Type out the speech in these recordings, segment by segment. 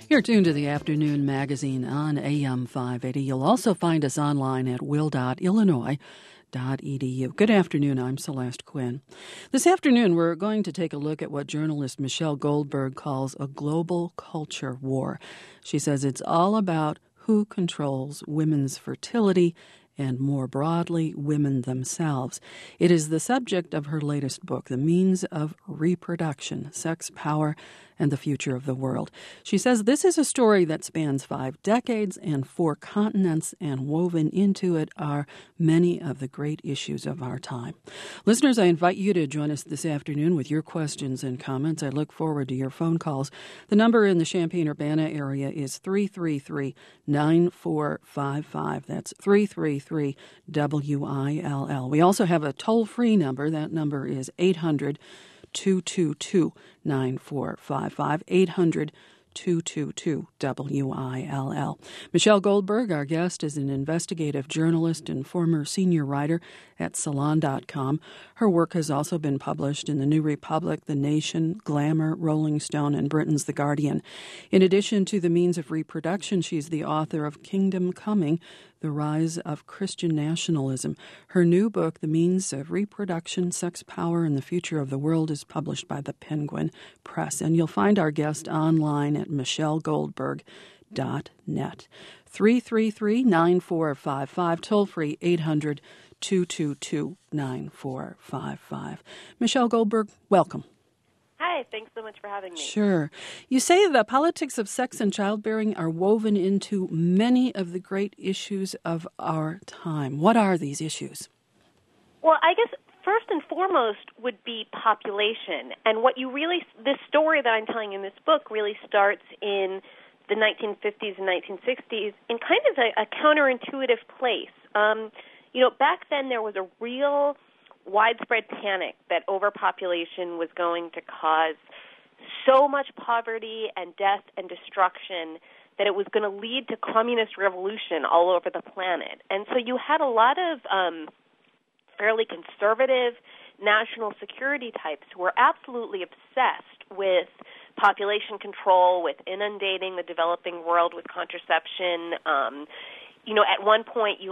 You're tuned to the Afternoon Magazine on AM 580. You'll also find us online at will.illinois.edu. Good afternoon. I'm Celeste Quinn. This afternoon, we're going to take a look at what journalist Michelle Goldberg calls a global culture war. She says it's all about who controls women's fertility and, more broadly, women themselves. It is the subject of her latest book, The Means of Reproduction, Sex, Power, and the Future of the World. She says this is a story that spans 5 decades and 4 continents, and woven into it are many of the great issues of our time. Listeners, I invite you to join us this afternoon with your questions and comments. I look forward to your phone calls. The number in the Champaign-Urbana area is 333-9455. That's 333-WILL. We also have a toll-free number. That number is 800-222-9455, 800-222-WILL. Michelle Goldberg, our guest, is an investigative journalist and former senior writer at Salon.com. Her work has also been published in The New Republic, The Nation, Glamour, Rolling Stone, and Britain's The Guardian. In addition to The Means of Reproduction, she's the author of Kingdom Coming, The Rise of Christian Nationalism. Her new book, The Means of Reproduction, Sex, Power, and the Future of the World, is published by the Penguin Press. And you'll find our guest online at michellegoldberg.net. 333-9455, toll-free 800-222-9455. Michelle Goldberg, welcome. Hi, thanks so much for having me. Sure. You say the politics of sex and childbearing are woven into many of the great issues of our time. What are these issues? Well, I guess first and foremost would be population. And this story that I'm telling in this book really starts in the 1950s and 1960s in kind of a counterintuitive place. Back then there was a real widespread panic that overpopulation was going to cause so much poverty and death and destruction that it was going to lead to communist revolution all over the planet. And so you had a lot of fairly conservative national security types who were absolutely obsessed with population control, with inundating the developing world with contraception. At one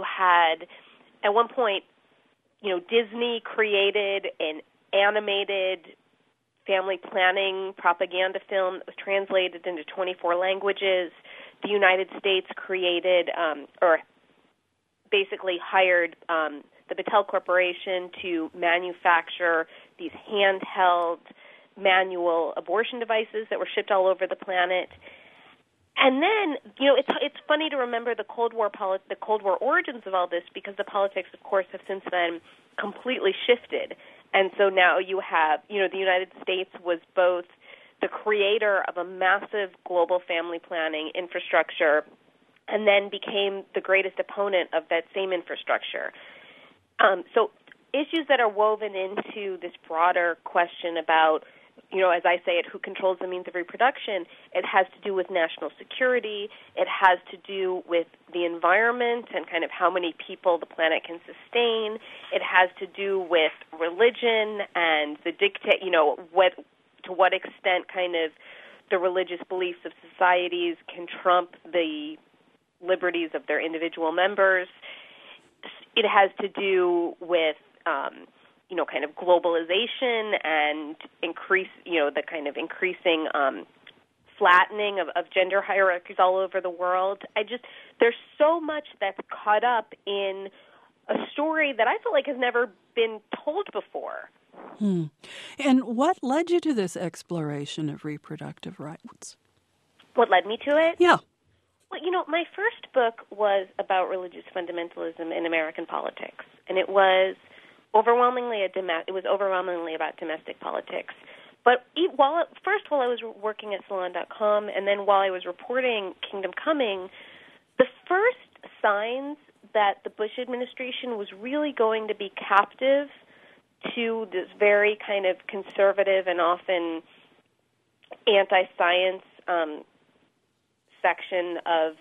point, Disney created an animated family planning propaganda film that was translated into 24 languages. The United States created or basically hired the Battelle Corporation to manufacture these handheld manual abortion devices that were shipped all over the planet. And then, it's funny to remember the Cold War origins of all this, because the politics, of course, have since then completely shifted. And so now you have, the United States was both the creator of a massive global family planning infrastructure and then became the greatest opponent of that same infrastructure. So issues that are woven into this broader question about, as I say it, who controls the means of reproduction, it has to do with national security. It has to do with the environment and kind of how many people the planet can sustain. It has to do with religion and the to what extent kind of the religious beliefs of societies can trump the liberties of their individual members. It has to do with kind of globalization and the kind of increasing flattening of gender hierarchies all over the world. There's so much that's caught up in a story that I feel like has never been told before. And what led you to this exploration of reproductive rights? What led me to it? Yeah. Well, my first book was about religious fundamentalism in American politics, and it was overwhelmingly about domestic politics. But while I was working at Salon.com, and then while I was reporting Kingdom Coming, the first signs that the Bush administration was really going to be captive to this very kind of conservative and often anti-science section of,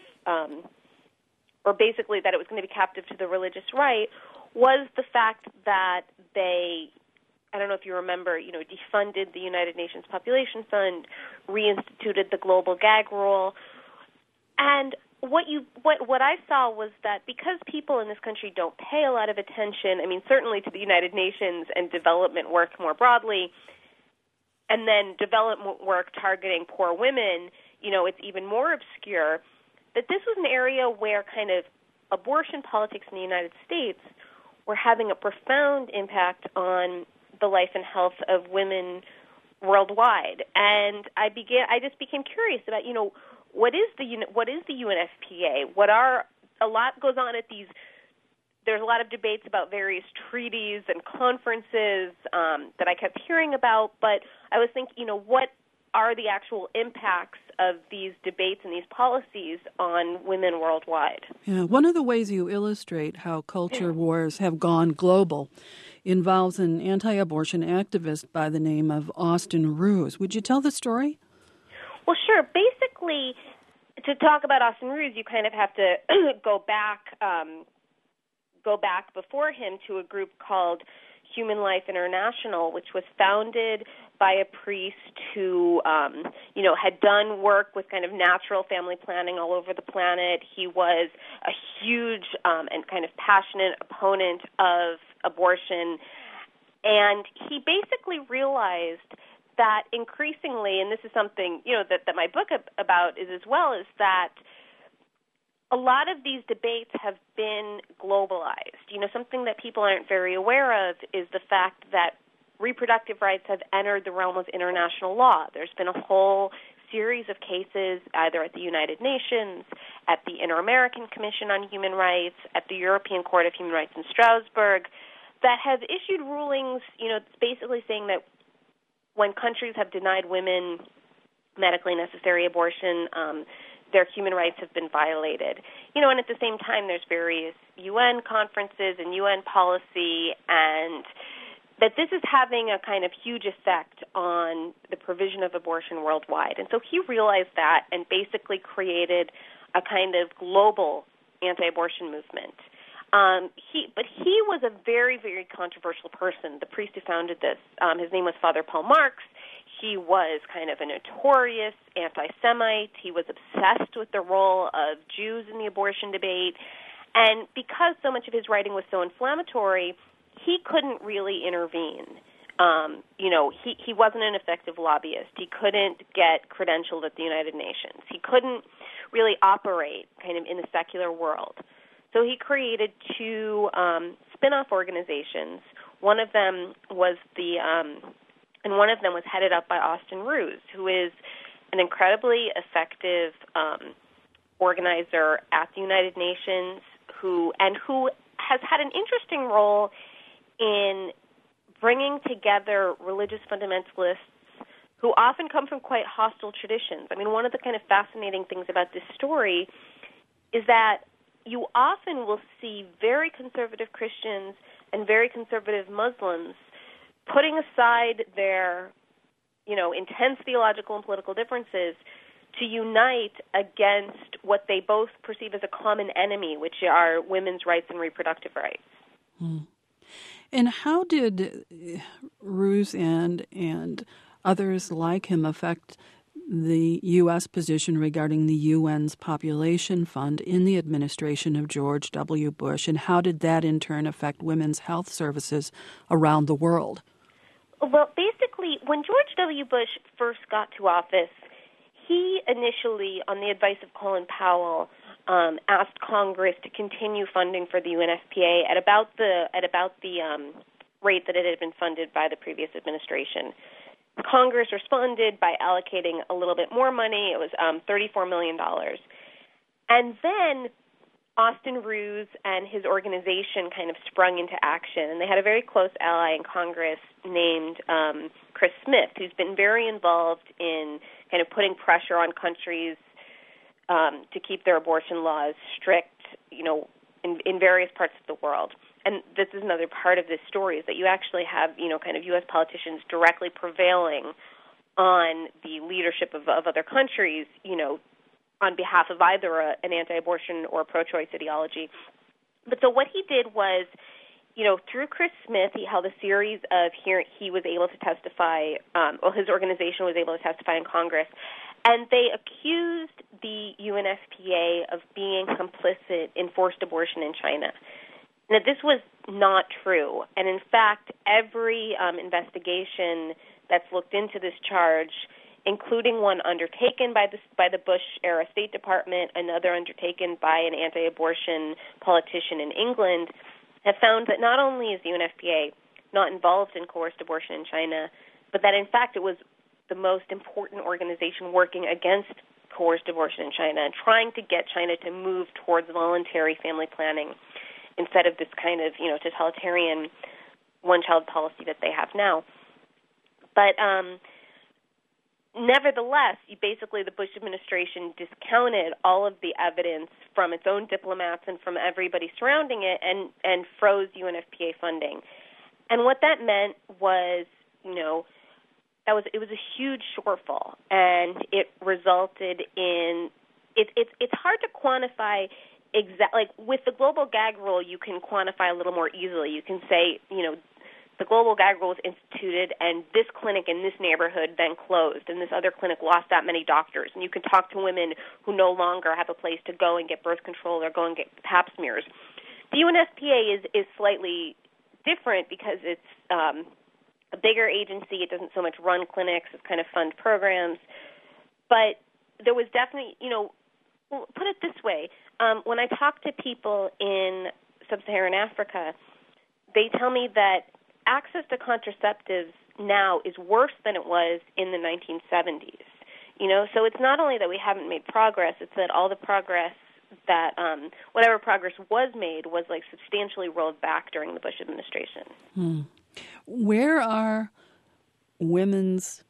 or basically that it was going to be captive to the religious right, was the fact that they I don't know if you remember, defunded the United Nations Population Fund, reinstituted the global gag rule. And what I saw was that because people in this country don't pay a lot of attention, certainly to the United Nations and development work more broadly, and then development work targeting poor women, it's even more obscure, that this was an area where kind of abortion politics in the United States were having a profound impact on the life and health of women worldwide. And I just became curious about, what is the UNFPA? A lot goes on at these. There's a lot of debates about various treaties and conferences that I kept hearing about, but I was thinking, what are the actual impacts of these debates and these policies on women worldwide? Yeah, one of the ways you illustrate how culture wars have gone global involves an anti-abortion activist by the name of Austin Ruse. Would you tell the story? Well, sure. Basically, to talk about Austin Ruse, you kind of have to go back before him to a group called Human Life International, which was founded by a priest who, had done work with kind of natural family planning all over the planet. He was a huge and kind of passionate opponent of abortion, and he basically realized that increasingly, and this is something, that my book about is as well, is that a lot of these debates have been globalized. Something that people aren't very aware of is the fact that reproductive rights have entered the realm of international law. There's been a whole series of cases, either at the United Nations, at the Inter-American Commission on Human Rights, at the European Court of Human Rights in Strasbourg, that have issued rulings, basically saying that when countries have denied women medically necessary abortion, their human rights have been violated. And at the same time, there's various UN conferences and UN policy, and that this is having a kind of huge effect on the provision of abortion worldwide. And so he realized that and basically created a kind of global anti-abortion movement. But he was a very, very controversial person, the priest who founded this. His name was Father Paul Marx. He was kind of a notorious anti-Semite. He was obsessed with the role of Jews in the abortion debate. And because so much of his writing was so inflammatory, he couldn't really intervene. He wasn't an effective lobbyist. He couldn't get credentialed at the United Nations. He couldn't really operate kind of in the secular world. So he created two spin-off organizations. One of them was headed up by Austin Ruse, who is an incredibly effective organizer at the United Nations, who has had an interesting role in bringing together religious fundamentalists who often come from quite hostile traditions. One of the kind of fascinating things about this story is that you often will see very conservative Christians and very conservative Muslims putting aside their, intense theological and political differences to unite against what they both perceive as a common enemy, which are women's rights and reproductive rights. Hmm. And how did Ruse and others like him affect the U.S. position regarding the UN's population fund in the administration of George W. Bush, and how did that in turn affect women's health services around the world? Well, basically, when George W. Bush first got to office, he initially, on the advice of Colin Powell, asked Congress to continue funding for the UNFPA at about the rate that it had been funded by the previous administration. Congress responded by allocating a little bit more money. It was $34 million. And then Austin Ruse and his organization kind of sprung into action, and they had a very close ally in Congress named Chris Smith, who's been very involved in kind of putting pressure on countries to keep their abortion laws strict, in various parts of the world. And this is another part of this story, is that you actually have, kind of U.S. politicians directly prevailing on the leadership of other countries, on behalf of either an anti-abortion or pro-choice ideology. But so what he did was through Chris Smith, he held a series of he was able to testify, his organization was able to testify in Congress, and they accused the UNFPA of being complicit in forced abortion in China. Now, this was not true, and in fact, every investigation that's looked into this charge, including one undertaken by the Bush-era State Department, another undertaken by an anti-abortion politician in England, have found that not only is the UNFPA not involved in coerced abortion in China, but that in fact it was the most important organization working against coerced abortion in China and trying to get China to move towards voluntary family planning instead of this kind of, totalitarian one-child policy that they have now. But nevertheless, basically the Bush administration discounted all of the evidence from its own diplomats and from everybody surrounding it and froze UNFPA funding. And what that meant was, it was a huge shortfall, and it resulted in it's hard to quantify with the global gag rule. You can quantify a little more easily. You can say, the global gag rule was instituted, and this clinic in this neighborhood then closed, and this other clinic lost that many doctors. And you can talk to women who no longer have a place to go and get birth control or go and get pap smears. The UNFPA is slightly different because it's a bigger agency. It doesn't so much run clinics. It's kind of fund programs. But there was definitely, put it this way. When I talk to people in sub-Saharan Africa, they tell me that access to contraceptives now is worse than it was in the 1970s. So it's not only that we haven't made progress, it's that all the progress that, whatever progress was made was substantially rolled back during the Bush administration. Where are women's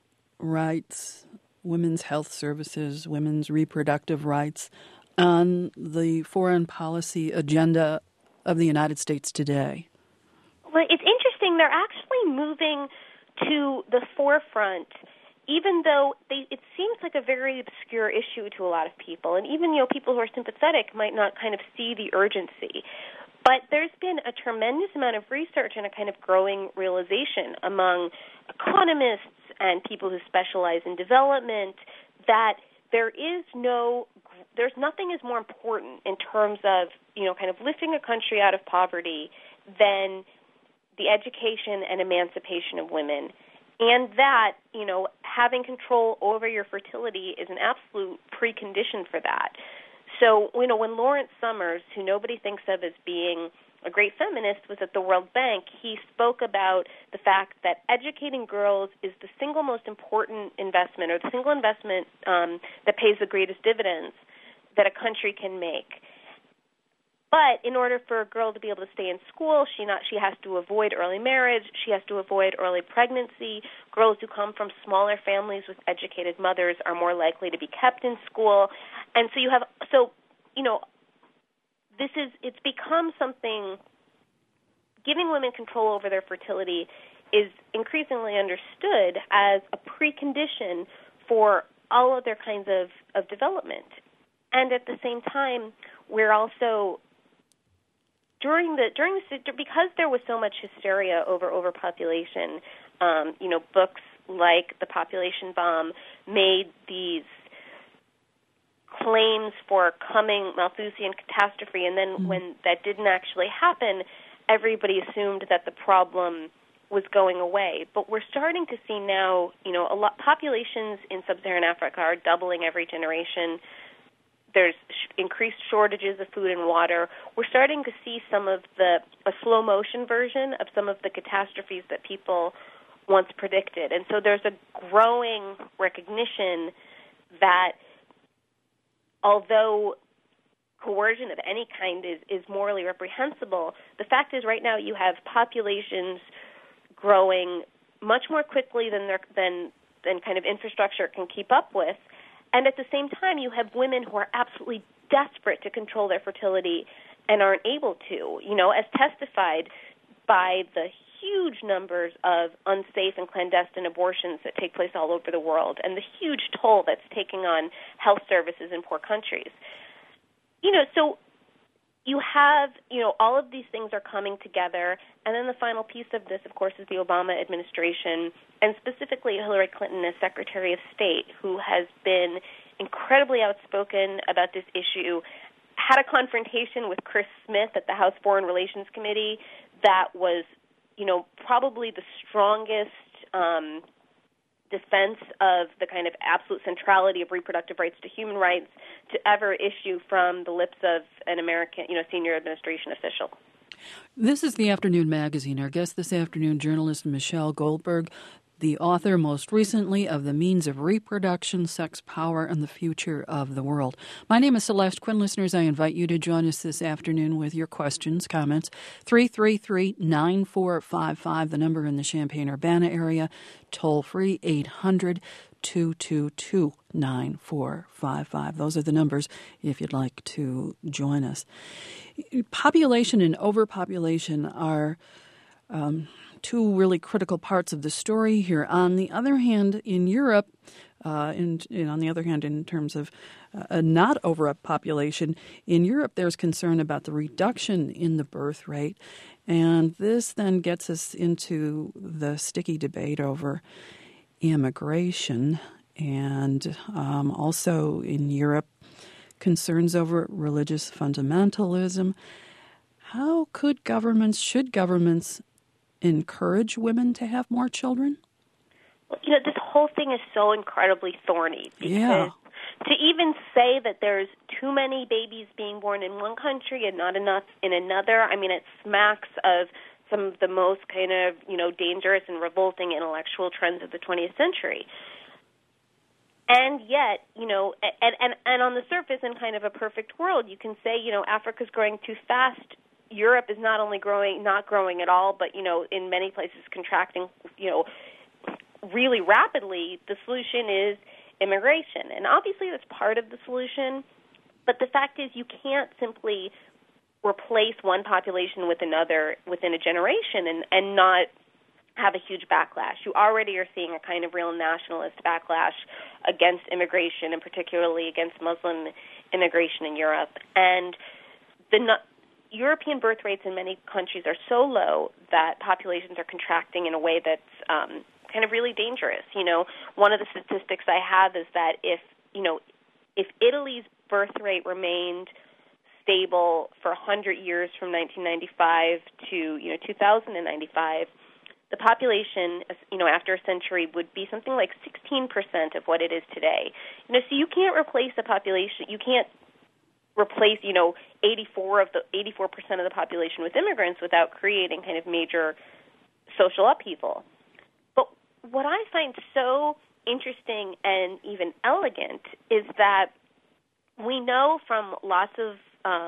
rights, women's health services, women's reproductive rights on the foreign policy agenda of the United States today? Well, it's interesting. They're actually moving to the forefront, even though it seems like a very obscure issue to a lot of people. And even, people who are sympathetic might not kind of see the urgency. But there's been a tremendous amount of research and a kind of growing realization among economists and people who specialize in development that there's nothing is more important in terms of, kind of lifting a country out of poverty than the education and emancipation of women. And that, having control over your fertility is an absolute precondition for that. So, when Lawrence Summers, who nobody thinks of as being a great feminist, was at the World Bank, he spoke about the fact that educating girls is the single most important investment, or the single investment that pays the greatest dividends that a country can make. But in order for a girl to be able to stay in school, she has to avoid early marriage. She has to avoid early pregnancy. Girls who come from smaller families with educated mothers are more likely to be kept in school. And so it's become something. Giving women control over their fertility is increasingly understood as a precondition for all other kinds of development. And at the same time, we're also because there was so much hysteria over overpopulation, books like The Population Bomb made these claims for coming Malthusian catastrophe, and then when that didn't actually happen, everybody assumed that the problem was going away. But we're starting to see now, populations in sub-Saharan Africa are doubling every generation. There's increased shortages of food and water. We're starting to see a slow motion version of some of the catastrophes that people once predicted. And so there's a growing recognition that although coercion of any kind is morally reprehensible, the fact is right now you have populations growing much more quickly than kind of infrastructure can keep up with. And at the same time, you have women who are absolutely desperate to control their fertility and aren't able to, as testified by the huge numbers of unsafe and clandestine abortions that take place all over the world and the huge toll that's taking on health services in poor countries. So you have, all of these things are coming together. And then the final piece of this, of course, is the Obama administration, and specifically Hillary Clinton as Secretary of State, who has been incredibly outspoken about this issue, had a confrontation with Chris Smith at the House Foreign Relations Committee that was, probably the strongest defense of the kind of absolute centrality of reproductive rights to human rights to ever issue from the lips of an American, senior administration official. This is the Afternoon Magazine. Our guest this afternoon, journalist Michelle Goldberg, the author most recently of The Means of Reproduction, Sex, Power, and the Future of the World. My name is Celeste Quinn. Listeners, I invite you to join us this afternoon with your questions, comments. 333-9455, the number in the Champaign-Urbana area. Toll free, 800-222-9455. Those are the numbers if you'd like to join us. Population and overpopulation are two really critical parts of the story here. On the other hand, in Europe, on the other hand, in terms of not overpopulation, in Europe there's concern about the reduction in the birth rate. And this then gets us into the sticky debate over immigration and also in Europe, concerns over religious fundamentalism. How should governments encourage women to have more children? Well, this whole thing is so incredibly thorny because to even say that there's too many babies being born in one country and not enough in another, it smacks of some of the most kind of, dangerous and revolting intellectual trends of the 20th century. And yet, and on the surface, in kind of a perfect world, you can say, Africa's growing too fast. Europe is not only not growing at all, but, in many places contracting, really rapidly. The solution is immigration. And obviously that's part of the solution. But the fact is you can't simply replace one population with another within a generation and not have a huge backlash. You already are seeing a kind of real nationalist backlash against immigration, and particularly against Muslim immigration in Europe. And European birth rates in many countries are so low that populations are contracting in a way that's kind of really dangerous. One of the statistics I have is that if Italy's birth rate remained stable for 100 years from 1995 to 2095, the population, after a century would be something like 16% of what it is today. So you can't replace the population. You can't replace 84% of the population with immigrants without creating kind of major social upheaval. But what I find so interesting and even elegant is that we know from lots of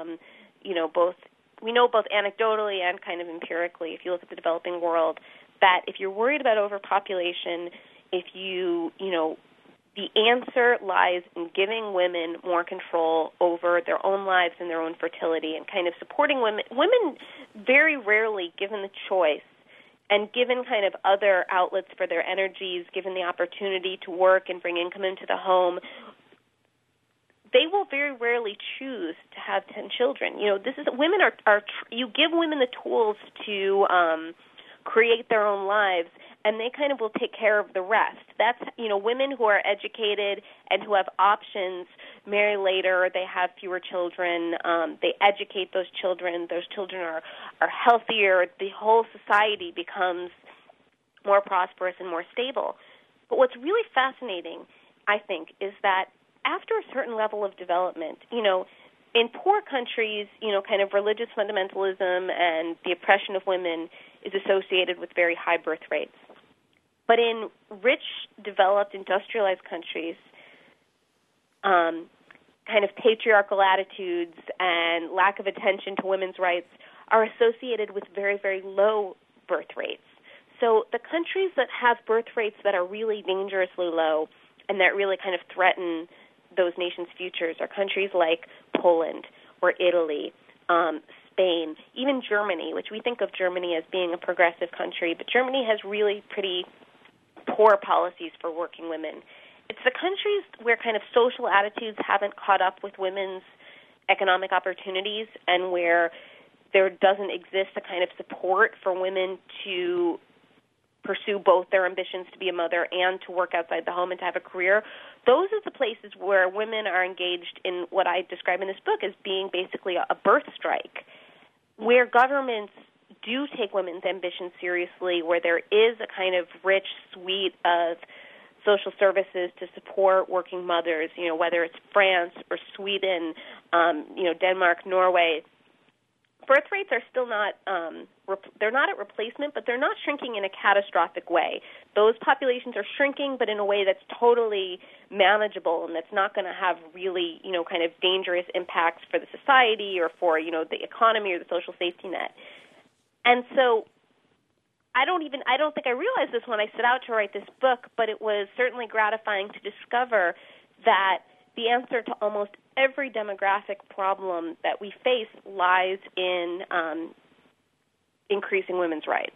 both anecdotally and kind of empirically, if you look at the developing world, that if you're worried about overpopulation, the answer lies in giving women more control over their own lives and their own fertility and kind of supporting women. Women very rarely, given the choice and given kind of other outlets for their energies, given the opportunity to work and bring income into the home, they will very rarely choose to have 10 children. Women are you give women the tools to create their own lives, and they kind of will take care of the rest. That's, women who are educated and who have options marry later, they have fewer children, they educate those children are healthier, the whole society becomes more prosperous and more stable. But what's really fascinating, I think, is that after a certain level of development, in poor countries, kind of religious fundamentalism and the oppression of women is associated with very high birth rates. But in rich, developed, industrialized countries, kind of patriarchal attitudes and lack of attention to women's rights are associated with very, very low birth rates. So the countries that have birth rates that are really dangerously low and that really kind of threaten those nations' futures are countries like Poland or Italy, Spain, even Germany, which we think of Germany as being a progressive country, but Germany has really pretty poor policies for working women. It's the countries where kind of social attitudes haven't caught up with women's economic opportunities and where there doesn't exist a kind of support for women to pursue both their ambitions to be a mother and to work outside the home and to have a career, those are the places where women are engaged in what I describe in this book as being basically a birth strike, where governments do take women's ambitions seriously, where there is a kind of rich suite of social services to support working mothers, whether it's France or Sweden, Denmark, Norway. Birth rates are still not, they're not at replacement, but they're not shrinking in a catastrophic way. Those populations are shrinking, but in a way that's totally manageable and that's not going to have really, kind of dangerous impacts for the society or for, the economy or the social safety net. And so I don't think I realized this when I set out to write this book, but it was certainly gratifying to discover that the answer to almost every demographic problem that we face lies in increasing women's rights.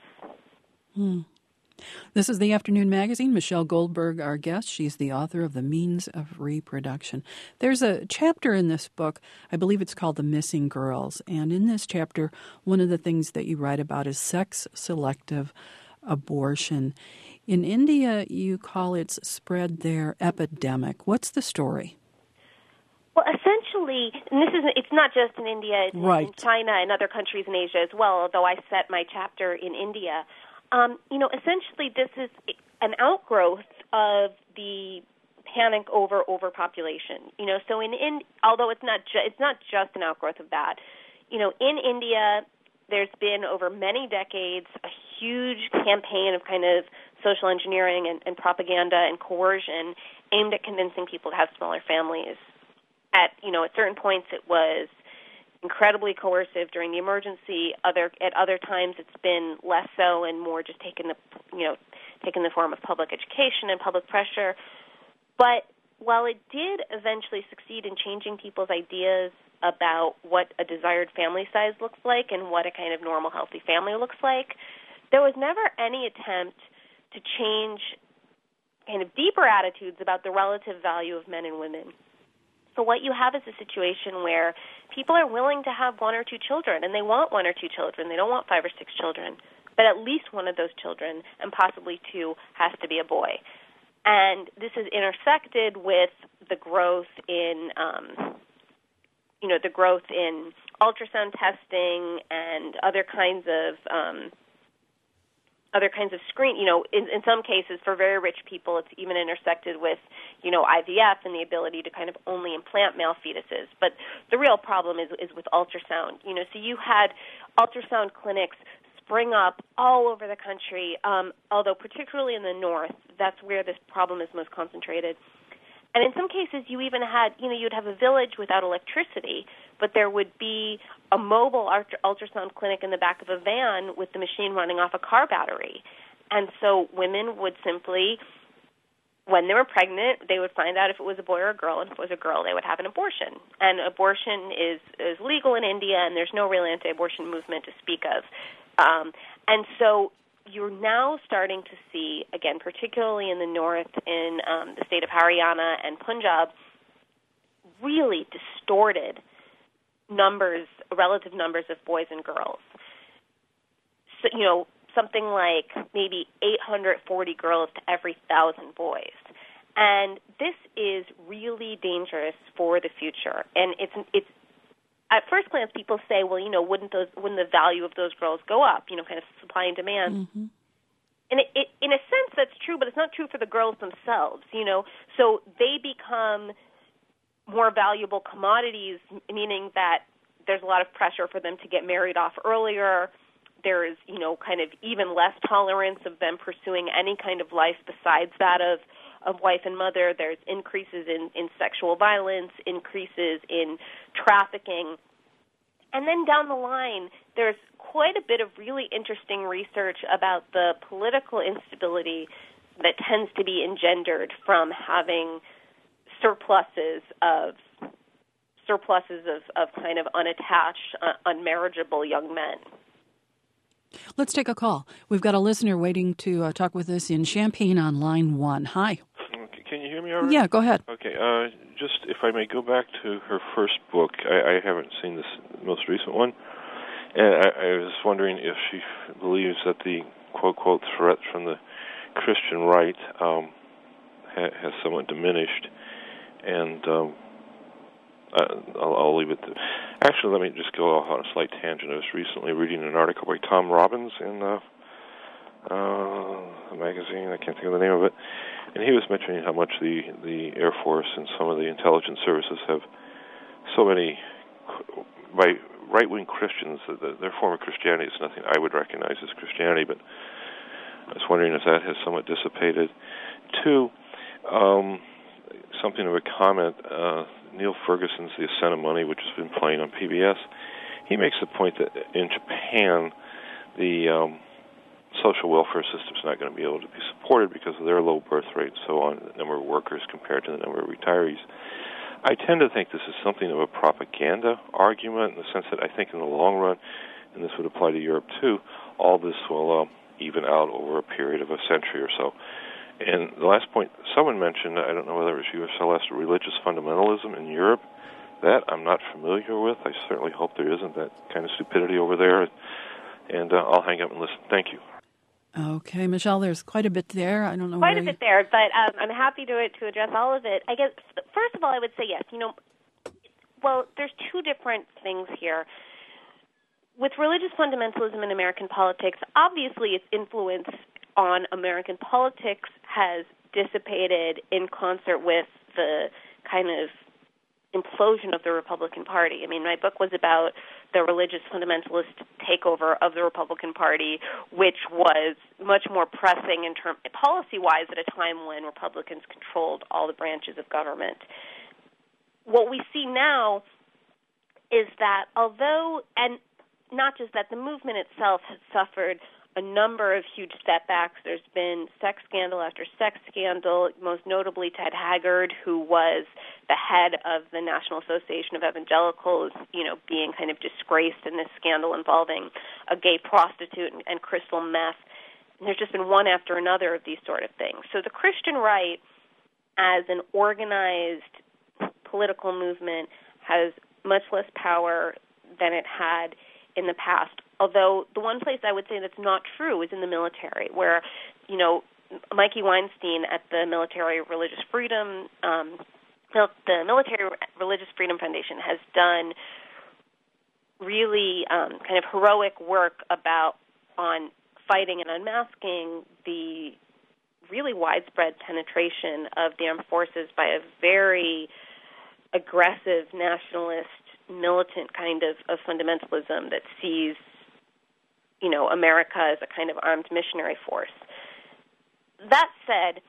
This is The Afternoon Magazine. Michelle Goldberg, our guest. She's the author of The Means of Reproduction. There's a chapter in this book, I believe it's called The Missing Girls. And in this chapter, one of the things that you write about is sex-selective abortion. In India, you call its spread there epidemic. What's the story? Well, essentially, and it's not just in India, it's right. in China and other countries in Asia as well, although I set my chapter in India. Essentially this is an outgrowth of the panic over overpopulation. So although it's not just an outgrowth of that. In India, there's been over many decades a huge campaign of kind of social engineering and propaganda and coercion aimed at convincing people to have smaller families. At certain points, it was incredibly coercive during the emergency. At other times, it's been less so and more just taken the form of public education and public pressure. But while it did eventually succeed in changing people's ideas about what a desired family size looks like and what a kind of normal, healthy family looks like, there was never any attempt to change kind of deeper attitudes about the relative value of men and women. So what you have is a situation where people are willing to have one or two children, and they want one or two children. They don't want 5 or 6 children. But at least one of those children, and possibly 2, has to be a boy. And this is intersected with the growth in, ultrasound testing and other kinds of screen, in some cases for very rich people, it's even intersected with, IVF and the ability to kind of only implant male fetuses. But the real problem is with ultrasound. So you had ultrasound clinics spring up all over the country, although particularly in the north, that's where this problem is most concentrated. And in some cases, you even had, you'd have a village without electricity, but there would be a mobile ultrasound clinic in the back of a van with the machine running off a car battery. And so women would simply, when they were pregnant, they would find out if it was a boy or a girl, and if it was a girl, they would have an abortion. And abortion is legal in India, and there's no real anti-abortion movement to speak of. And so you're now starting to see, again, particularly in the north, in the state of Haryana and Punjab, really distorted relative numbers of boys and girls. So, something like maybe 840 girls to every 1,000 boys. And this is really dangerous for the future. And it's at first glance, people say, well, wouldn't the value of those girls go up? Kind of supply and demand. Mm-hmm. And it, in a sense, that's true, but it's not true for the girls themselves. So they become more valuable commodities, meaning that there's a lot of pressure for them to get married off earlier. There's, kind of even less tolerance of them pursuing any kind of life besides that of wife and mother. There's increases in sexual violence, increases in trafficking. And then down the line, there's quite a bit of really interesting research about the political instability that tends to be engendered from having surpluses of kind of unattached, unmarriageable young men. Let's take a call. We've got a listener waiting to talk with us in Champaign on line 1. Hi. Can you hear me me already? Yeah, go ahead. Okay, just if I may go back to her first book. I haven't seen this most recent one, and I was wondering if she believes that the quote threat from the Christian right has somewhat diminished, and I'll leave it there. Actually, let me just go off on a slight tangent. I was recently reading an article by Tom Robbins in a magazine. I can't think of the name of it. And he was mentioning how much the Air Force and some of the intelligence services have so many, by right-wing Christians, their form of Christianity is nothing I would recognize as Christianity, but I was wondering if that has somewhat dissipated. Two, something of a comment, Neil Ferguson's The Ascent of Money, which has been playing on PBS, he makes the point that in Japan, the social welfare system is not going to be able to be supported because of their low birth rate and so on, the number of workers compared to the number of retirees. I tend to think this is something of a propaganda argument in the sense that I think in the long run, and this would apply to Europe too, all this will even out over a period of a century or so. And the last point, someone mentioned, I don't know whether it was you or Celeste, religious fundamentalism in Europe. That I'm not familiar with. I certainly hope there isn't that kind of stupidity over there. And I'll hang up and listen. Thank you. Okay, Michelle, there's quite a bit there. I don't know quite a bit there, but I'm happy to address all of it. I guess, first of all, I would say yes. Well, there's two different things here. With religious fundamentalism in American politics, obviously its influence on American politics has dissipated in concert with the kind of implosion of the Republican Party. I mean, my book was about the religious fundamentalist takeover of the Republican Party, which was much more pressing in policy-wise at a time when Republicans controlled all the branches of government. What we see now is that although, and not just that, the movement itself has suffered a number of huge setbacks. There's been sex scandal after sex scandal, most notably Ted Haggard, who was the head of the National Association of Evangelicals, being kind of disgraced in this scandal involving a gay prostitute and crystal meth. And there's just been one after another of these sort of things. So the Christian right, as an organized political movement, has much less power than it had in the past. Although the one place I would say that's not true is in the military, where, Mikey Weinstein at the Military Religious Freedom Foundation has done really kind of heroic work on fighting and unmasking the really widespread penetration of the armed forces by a very aggressive nationalist, militant kind of fundamentalism that sees America as a kind of armed missionary force. That said,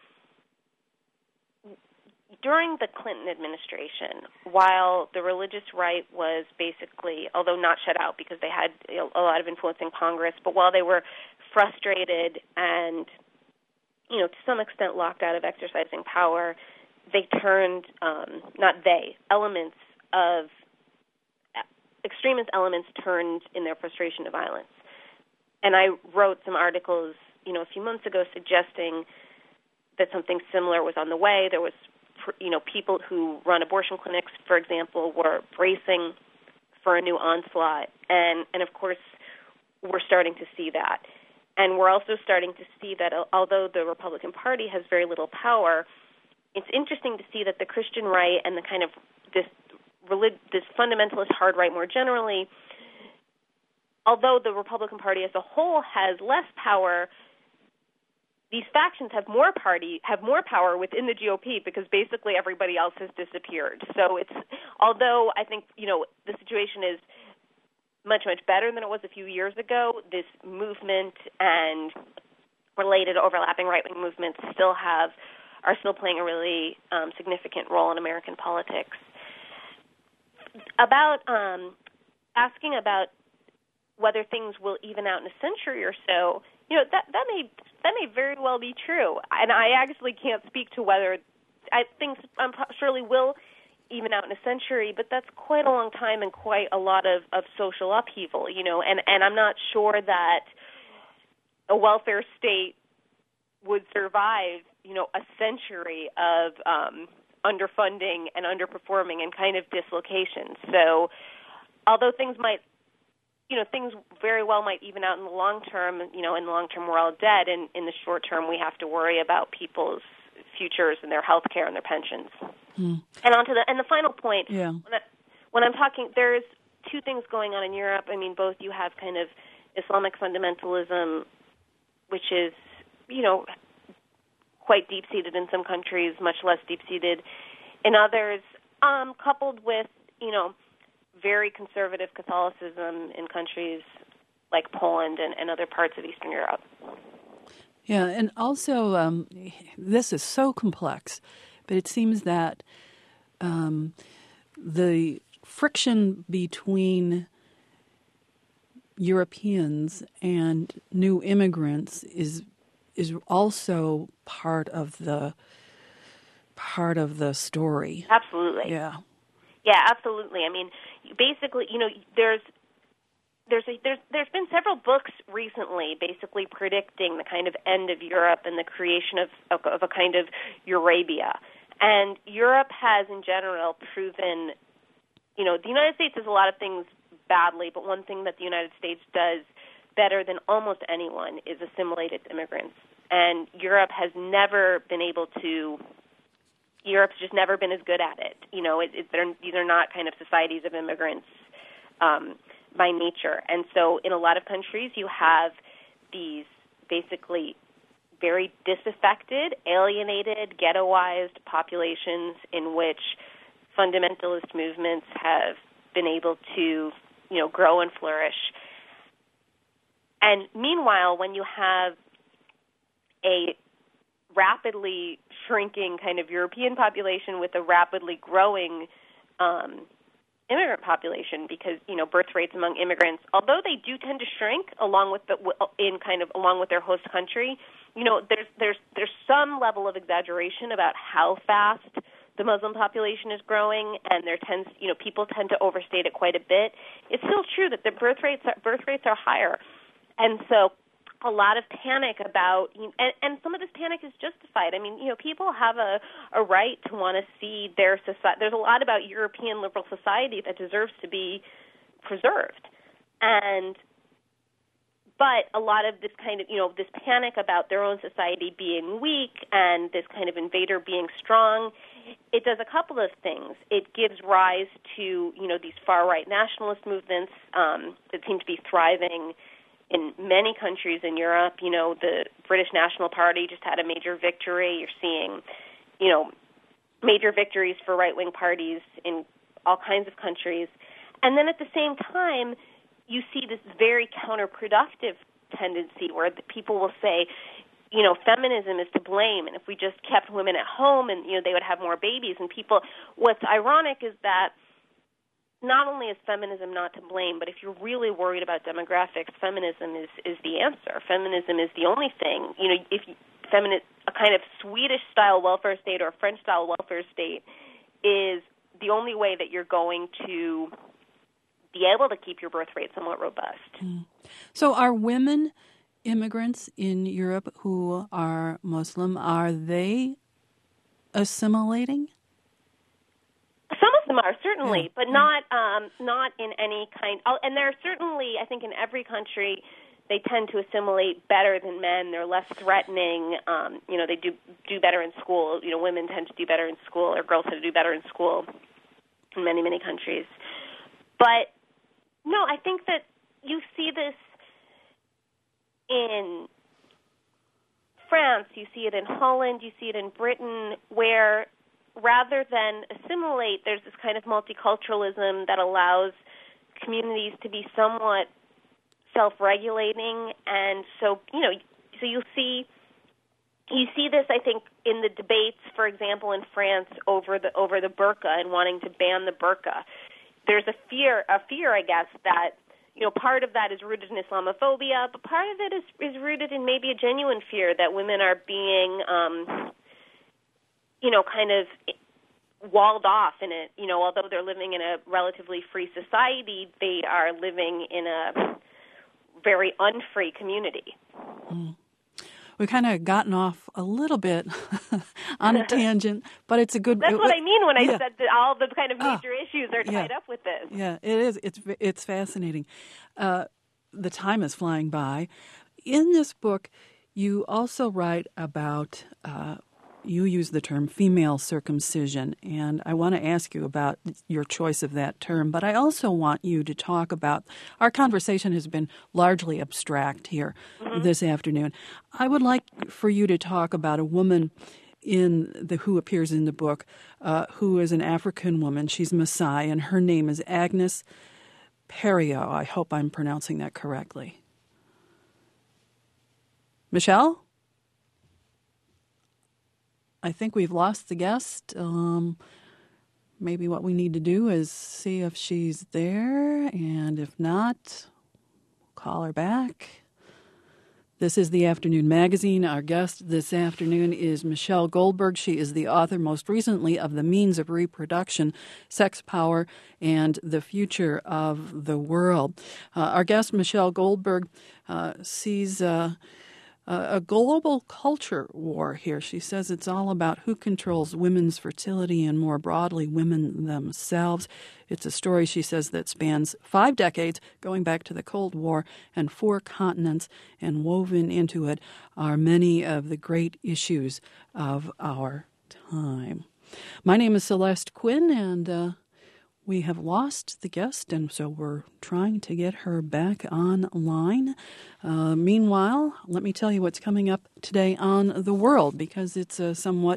during the Clinton administration, while the religious right was basically, although not shut out because they had a lot of influence in Congress, but while they were frustrated and, to some extent locked out of exercising power, they turned, extremist elements turned in their frustration to violence. And I wrote some articles, a few months ago suggesting that something similar was on the way. There was, people who run abortion clinics, for example, were bracing for a new onslaught. And of course, we're starting to see that. And we're also starting to see that although the Republican Party has very little power, it's interesting to see that the Christian right and the kind of this fundamentalist hard right more generally, although the Republican Party as a whole has less power, these factions have more power within the GOP because basically everybody else has disappeared. So although I think, the situation is much, much better than it was a few years ago, this movement and related overlapping right-wing movements are still playing a really significant role in American politics. About asking about whether things will even out in a century or so, that may very well be true. And I actually can't speak to whether things surely will even out in a century, but that's quite a long time and quite a lot of social upheaval, and I'm not sure that a welfare state would survive a century of underfunding and underperforming and kind of dislocation. So although things very well might even out in the long term, in the long term we're all dead, and in the short term we have to worry about people's futures and their health care and their pensions. And on to the final point, when I'm talking, there's two things going on in Europe. I mean, both you have kind of Islamic fundamentalism, which is, quite deep-seated in some countries, much less deep-seated in others, coupled with, very conservative Catholicism in countries like Poland and other parts of Eastern Europe. Yeah, and also this is so complex, but it seems that the friction between Europeans and new immigrants is also part of the story. Absolutely. Yeah, absolutely. I mean, basically, there's been several books recently basically predicting the kind of end of Europe and the creation of a kind of Eurabia. And Europe has, in general, proven, the United States does a lot of things badly, but one thing that the United States does better than almost anyone is assimilate its immigrants. And Europe's just never been as good at it. These are not kind of societies of immigrants by nature. And so in a lot of countries you have these basically very disaffected, alienated, ghettoized populations in which fundamentalist movements have been able to, grow and flourish. And meanwhile, when you have a rapidly shrinking kind of European population with a rapidly growing immigrant population, because birth rates among immigrants, although they do tend to shrink along with their host country, there's some level of exaggeration about how fast the Muslim population is growing, and people tend to overstate it quite a bit. It's still true that the birth rates are higher, and so a lot of panic about, and some of this panic is justified. I mean, people have a right to want to see their society. There's a lot about European liberal society that deserves to be preserved. But a lot of this kind of, this panic about their own society being weak and this kind of invader being strong, it does a couple of things. It gives rise to, these far-right nationalist movements that seem to be thriving in many countries in Europe. The British National Party just had a major victory. You're seeing, major victories for right-wing parties in all kinds of countries. And then at the same time, you see this very counterproductive tendency where the people will say, feminism is to blame, and if we just kept women at home and, they would have more babies. And what's ironic is that not only is feminism not to blame, but if you're really worried about demographics, feminism is the answer. Feminism is the only thing. A kind of Swedish-style welfare state or a French-style welfare state is the only way that you're going to be able to keep your birth rate somewhat robust. So are women immigrants in Europe who are Muslim, are they assimilating? Some of them are, certainly, but not in any kind. And there are certainly, I think, in every country, they tend to assimilate better than men. They're less threatening. They do better in school. Women tend to do better in school, or girls tend to do better in school in many, many countries. But no, I think that you see this in France, you see it in Holland, you see it in Britain, where rather than assimilate, there's this kind of multiculturalism that allows communities to be somewhat self-regulating. And so, so you see this, I think, in the debates, for example, in France over the burqa and wanting to ban the burqa. There's a fear, I guess, that, part of that is rooted in Islamophobia, but part of it is rooted in maybe a genuine fear that women are being, kind of walled off in it. Although they're living in a relatively free society, they are living in a very unfree community. we've kind of gotten off a little bit on a tangent, but it's a good. That's what I mean when I said that all the kind of major issues are tied up with this. Yeah, it is. It's fascinating. The time is flying by. In this book, you also write about. You use the term female circumcision, and I want to ask you about your choice of that term, but I also want you to talk about, our conversation has been largely abstract here this afternoon. I would like for you to talk about a woman who appears in the book, who is an African woman. She's Maasai, and her name is Agnes Perio. I hope I'm pronouncing that correctly. Michelle? I think we've lost the guest. Maybe what we need to do is see if she's there, and if not, call her back. This is The Afternoon Magazine. Our guest this afternoon is Michelle Goldberg. She is the author, most recently, of The Means of Reproduction, Sex, Power, and the Future of the World. Our guest, Michelle Goldberg, sees a global culture war here. She says it's all about who controls women's fertility and, more broadly, women themselves. It's a story, she says, that spans 5 decades, going back to the Cold War, and 4 continents, and woven into it are many of the great issues of our time. My name is Celeste Quinn, and we have lost the guest, and so we're trying to get her back online. Meanwhile, let me tell you what's coming up today on The World, because it's a somewhat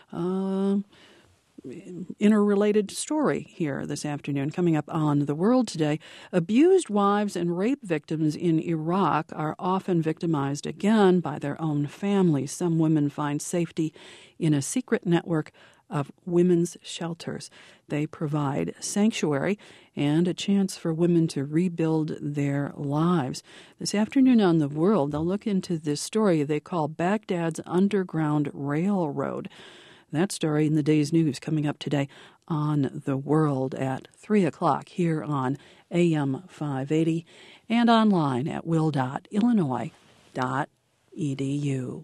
interrelated story here this afternoon. Coming up on The World today, abused wives and rape victims in Iraq are often victimized again by their own families. Some women find safety in a secret network of women's shelters. They provide sanctuary and a chance for women to rebuild their lives. This afternoon on The World, they'll look into this story they call Baghdad's Underground Railroad. That story in the day's news coming up today on The World at 3 o'clock here on AM 580 and online at will.illinois.edu.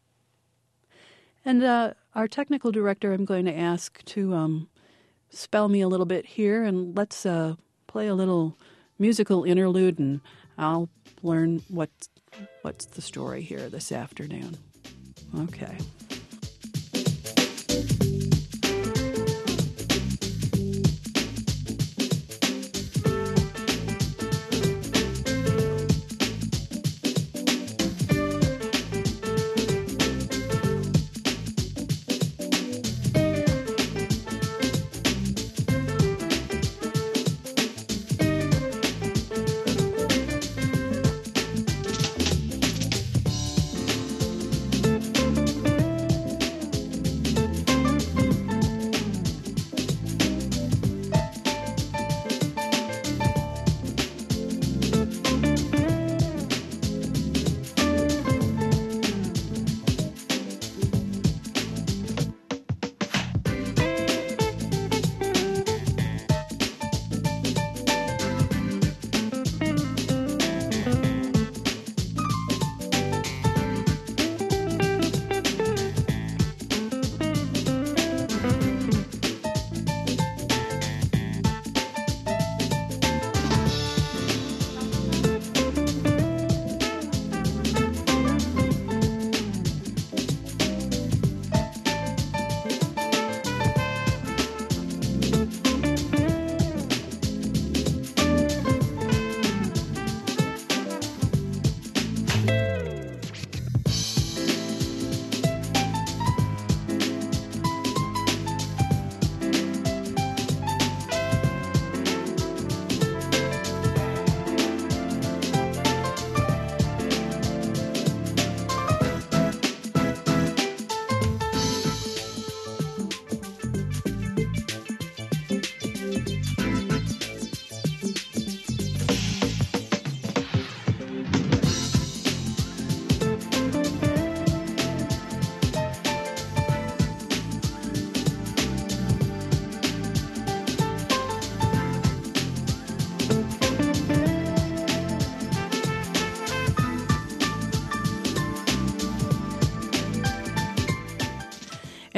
And our technical director, I'm going to ask to spell me a little bit here, and let's play a little musical interlude, and I'll learn what's the story here this afternoon. Okay.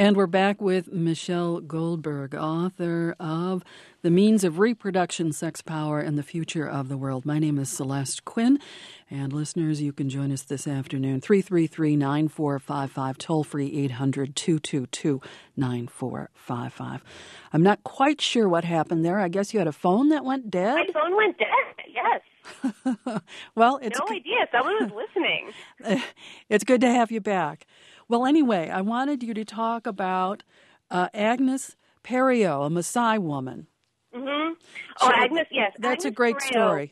And we're back with Michelle Goldberg, author of The Means of Reproduction, Sex, Power, and the Future of the World. My name is Celeste Quinn, and listeners, you can join us this afternoon, 333-9455, toll-free 800-222-9455. I'm not quite sure what happened there. I guess you had a phone that went dead? My phone went dead, yes. Well, it's no idea. Someone was listening. It's good to have you back. Well, anyway, I wanted you to talk about Agnes Perio, a Maasai woman. Mm-hmm. Oh, Agnes, yes. That's Agnes a great Perio. story.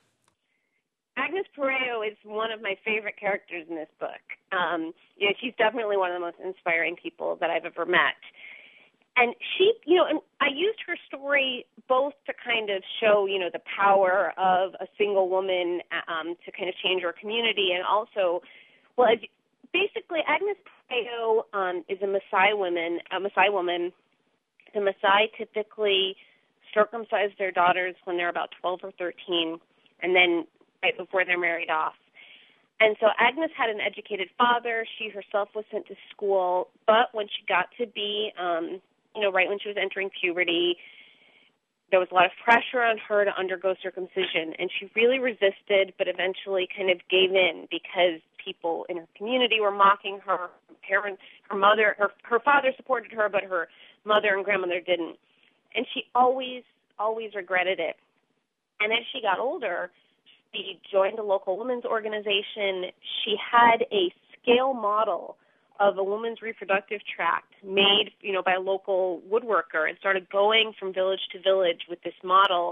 Agnes Perio is one of my favorite characters in this book. She's definitely one of the most inspiring people that I've ever met. And she, and I used her story both to kind of show, the power of a single woman to kind of change her community, and also, basically, Agnes Perio is a Maasai woman. The Maasai typically circumcise their daughters when they're about 12 or 13, and then right before they're married off. And so Agnes had an educated father. She herself was sent to school, but when she got to be, right when she was entering puberty, there was a lot of pressure on her to undergo circumcision, and she really resisted, but eventually kind of gave in because people in her community were mocking her. Her father supported her, but her mother and grandmother didn't. And she always regretted it. And as she got older, she joined a local women's organization. She had a scale model of a woman's reproductive tract made, by a local woodworker, and started going from village to village with this model,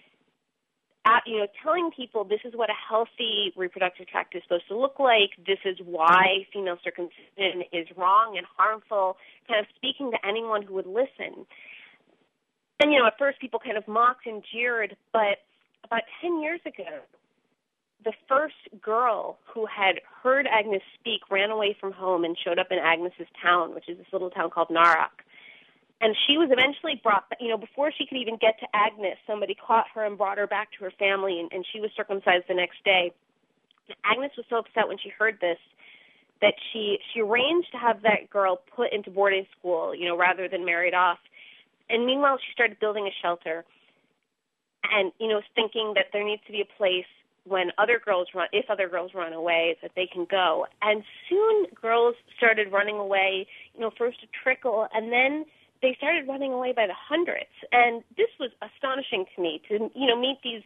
telling people this is what a healthy reproductive tract is supposed to look like. This is why female circumcision is wrong and harmful, kind of speaking to anyone who would listen. And, at first people kind of mocked and jeered, but about 10 years ago, the first girl who had heard Agnes speak ran away from home and showed up in Agnes's town, which is this little town called Narak. And she was eventually brought, before she could even get to Agnes, somebody caught her and brought her back to her family, and she was circumcised the next day. And Agnes was so upset when she heard this that she arranged to have that girl put into boarding school, rather than married off. And meanwhile, she started building a shelter and, thinking that there needs to be a place when if other girls run away, that they can go. And soon girls started running away, first a trickle, and then they started running away by the hundreds. And this was astonishing to me, to, meet these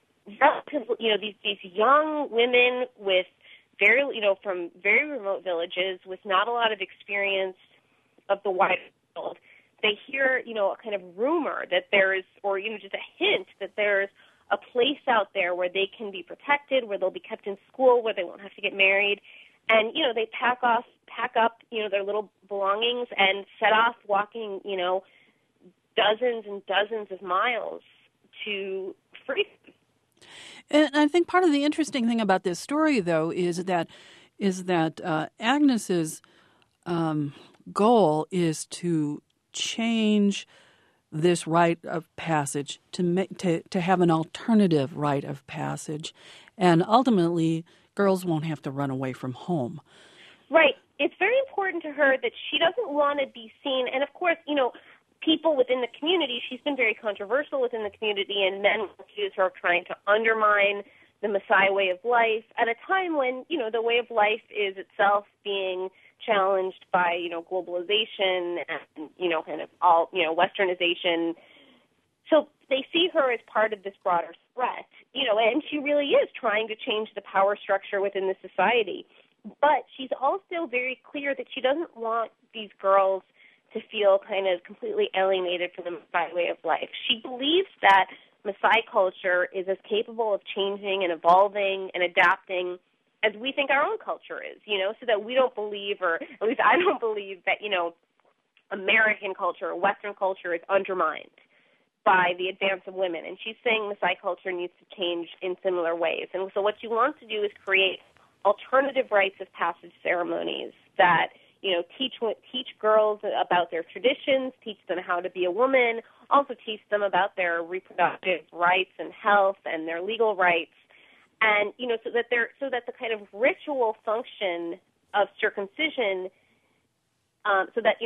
these young women with from very remote villages with not a lot of experience of the wide world. They hear, a kind of rumor that there's, or, just a hint that there's a place out there where they can be protected, where they'll be kept in school, where they won't have to get married. And, they pack up, their little belongings and set off walking, dozens and dozens of miles to freedom. And I think part of the interesting thing about this story, though, is that Agnes's goal is to change this rite of passage, to have an alternative rite of passage, and ultimately girls won't have to run away from home. Right. It's very important to her that she doesn't want to be seen, and of course, people within the community, she's been very controversial within the community, and men accuse her of trying to undermine the Maasai way of life at a time when, the way of life is itself being challenged by, globalization and, kind of all, westernization. So they see her as part of this broader threat, and she really is trying to change the power structure within the society. But she's also very clear that she doesn't want these girls to feel kind of completely alienated from the Maasai way of life. She believes that Maasai culture is as capable of changing and evolving and adapting as we think our own culture is, so that we don't believe, or at least I don't believe that, American culture or Western culture is undermined by the advance of women. And she's saying Maasai culture needs to change in similar ways. And so what she wants to do is create alternative rites of passage ceremonies that, teach girls about their traditions, teach them how to be a woman, also teach them about their reproductive rights and health and their legal rights. And, so that the kind of ritual function of circumcision, so that,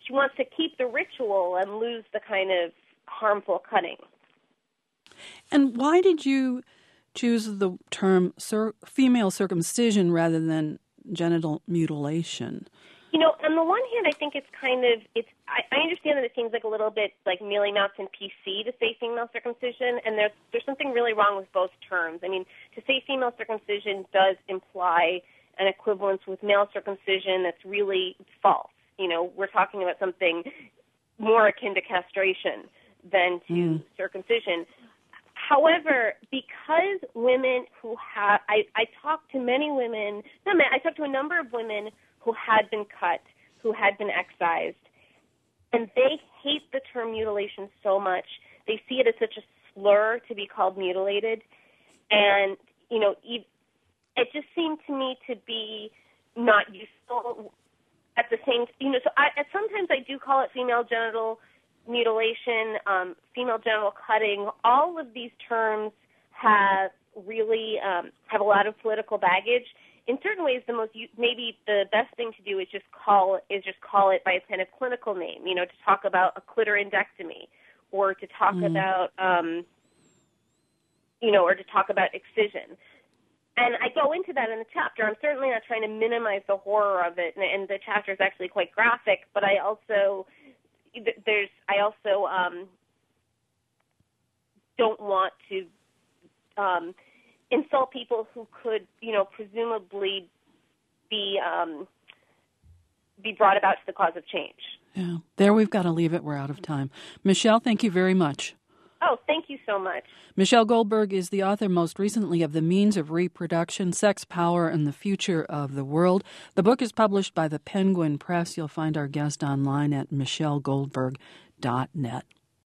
she wants to keep the ritual and lose the kind of harmful cutting. And why did you choose the term female circumcision rather than genital mutilation? On the one hand, I think it's I understand that it seems like a little bit like mealy-mouthed and PC to say female circumcision, and there's something really wrong with both terms. I mean, to say female circumcision does imply an equivalence with male circumcision that's really false. We're talking about something more akin to castration than to circumcision. However, because women who have, I talked to many women, I talked to a number of women who had been cut, who had been excised, and they hate the term mutilation so much. They see it as such a slur to be called mutilated. And, it just seemed to me to be not useful at the same, so sometimes I do call it female genital mutilation, female genital cutting. All of these terms have really have a lot of political baggage. In certain ways, maybe the best thing to do is just call it by its kind of clinical name. To talk about a clitorindectomy, or to talk about or to talk about excision. And I go into that in the chapter. I'm certainly not trying to minimize the horror of it, and the chapter is actually quite graphic. But I also don't want to insult people who could, presumably be brought about to the cause of change. Yeah. There we've got to leave it. We're out of time. Michelle, thank you very much. Oh, thank you so much. Michelle Goldberg is the author most recently of The Means of Reproduction, Sex, Power, and the Future of the World. The book is published by the Penguin Press. You'll find our guest online at michellegoldberg.net.